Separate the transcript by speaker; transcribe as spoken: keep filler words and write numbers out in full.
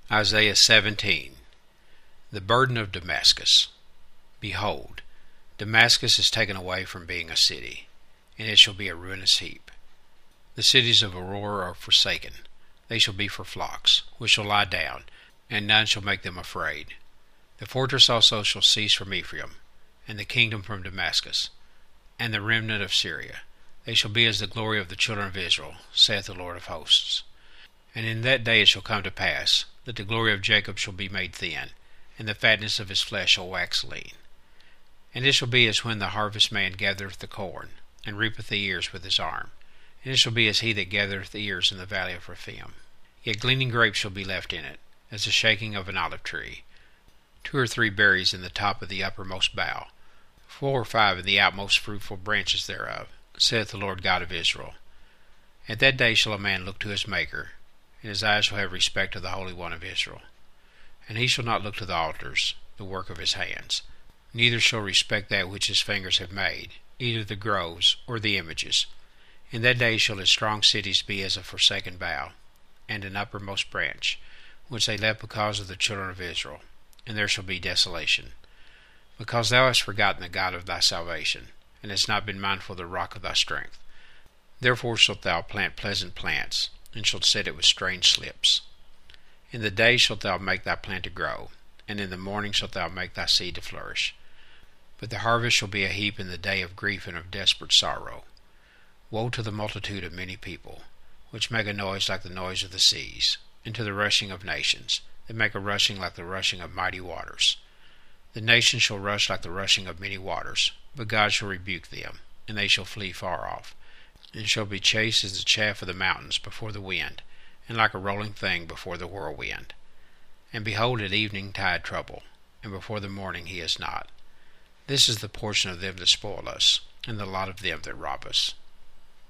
Speaker 1: Isaiah seventeen. The burden of Damascus. Behold, Damascus is taken away from being a city, and it shall be a ruinous heap. The cities of Aurora are forsaken. They shall be for flocks, which shall lie down, and none shall make them afraid. The fortress also shall cease from Ephraim, and the kingdom from Damascus, and the remnant of Syria. They shall be as the glory of the children of Israel, saith the Lord of hosts. And in that day it shall come to pass, that the glory of Jacob shall be made thin, and the fatness of his flesh shall wax lean. And it shall be as when the harvestman gathereth the corn, and reapeth the ears with his arm. And it shall be as he that gathereth the ears in the valley of Rephaim. Yet gleaning grapes shall be left in it, as the shaking of an olive tree. Two or three berries in the top of the uppermost bough, four or five in the outmost fruitful branches thereof, saith the Lord God of Israel. At that day shall a man look to his Maker, and his eyes shall have respect to the Holy One of Israel. And he shall not look to the altars, the work of his hands, neither shall respect that which his fingers have made, either the groves or the images. In that day shall his strong cities be as a forsaken bough, and an uppermost branch, which they left because of the children of Israel, and there shall be desolation. Because thou hast forgotten the God of thy salvation, and hast not been mindful of the rock of thy strength. Therefore shalt thou plant pleasant plants, and shalt set it with strange slips. In the day shalt thou make thy plant to grow, and in the morning shalt thou make thy seed to flourish. But the harvest shall be a heap in the day of grief and of desperate sorrow. Woe to the multitude of many people, which make a noise like the noise of the seas, and to the rushing of nations, that make a rushing like the rushing of mighty waters. The nations shall rush like the rushing of many waters, but God shall rebuke them, and they shall flee far off, and shall be chased as the chaff of the mountains before the wind, and like a rolling thing before the whirlwind. And behold, at evening tide trouble, and before the morning he is not. This is the portion of them that spoil us, and the lot of them that rob us.